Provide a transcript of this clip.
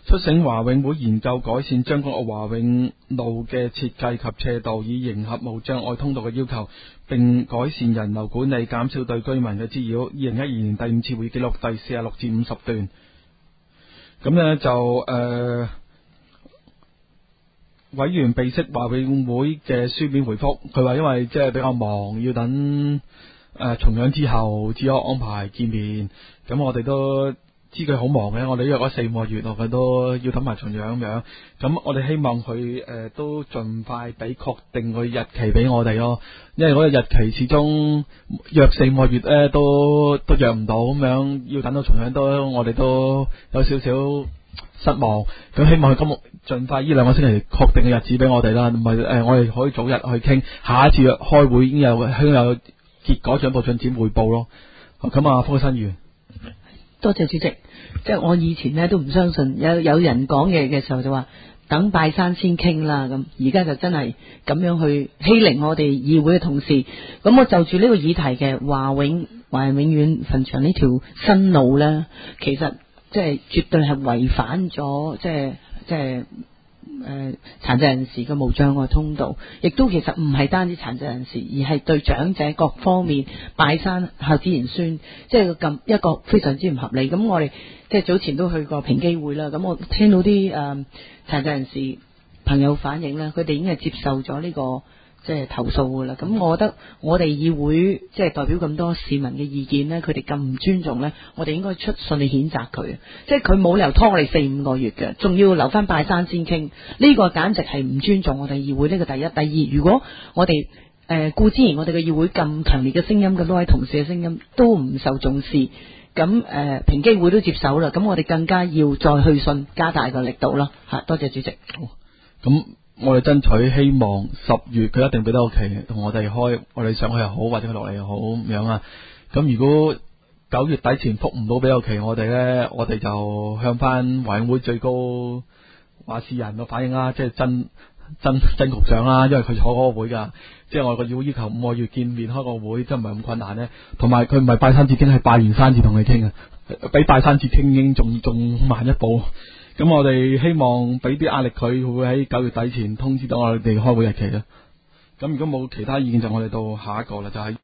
促請華永會研究改善將軍澳華永路嘅設計及斜道，以迎合無障礙通道嘅要求，並改善人流管理，減少對居民嘅滋擾。2012年第5次會議記錄第46至50段。咁呢就委員備悉華永會嘅書面回覆，佢話因為即係比較忙，要等重陽之後只可安排見面。咁我哋都知佢好忙嘅，我哋約咗4個月，佢都要等埋重陽咁樣。咁我哋希望佢都盡快俾確定個日期俾我哋咯，因為嗰個日期始終約4個月咧都約唔到咁樣，要等到重陽都我哋都有少少失望。咁希望佢盡快呢2個星期確定嘅日子俾我哋啦，唔係我哋可以早日去傾，下一次開會已經有結果進步進展匯報咯。咁啊，科新議員。 多謝主席，即係我以前咧都唔相信有人講嘢嘅時候就話等拜山先傾啦，咁而家就真係咁樣去欺凌我哋議會嘅同事。咁我就住呢個議題嘅華永遠墳場呢條新路咧，其實即係絕對係違反咗即係殘疾人士嘅無障礙通道，亦都其實唔係單止殘疾人士，而係對長者各方面拜山孝子賢孫，即係咁一個非常之唔合理。咁我哋即係早前都去過平機會啦，咁我聽到啲殘疾人士朋友反映咧，佢哋已經係接受咗呢個即係投訴噶啦。咁我覺得我哋議會即係代表咁多市民嘅意見咧，佢哋咁唔尊重咧，我哋應該出信去譴責佢。即係佢冇理由拖我哋4-5個月嘅，仲要留翻拜山先傾，呢個簡直係唔尊重我哋議會。呢個第一。第二，如果我哋顧之然我哋嘅議會咁強烈嘅聲音，咁多位同事嘅聲音都唔受重視，咁平機會都接手啦，咁我哋更加要再去信，加大個力度啦。吓，多謝主席。 咁我哋爭取希望10月佢一定俾到期同我哋開，我哋上去又好，或者佢落嚟又好咁樣啊。咁如果9月底前復唔到俾到期我哋呢，我哋就向翻華永會最高話事人嘅反映啦，即係曾局長啦，因為佢坐嗰個會噶，即係我哋個議會要求5個月見面開個會，真唔係咁困難呢。同埋佢唔係拜山節傾，係拜完山節同你傾啊，比拜山節傾已經仲慢一步。咁我哋希望俾啲壓力佢，會喺9月底前通知到我哋開會日期啦。咁如果冇其他意見，就我哋到下一個啦，就係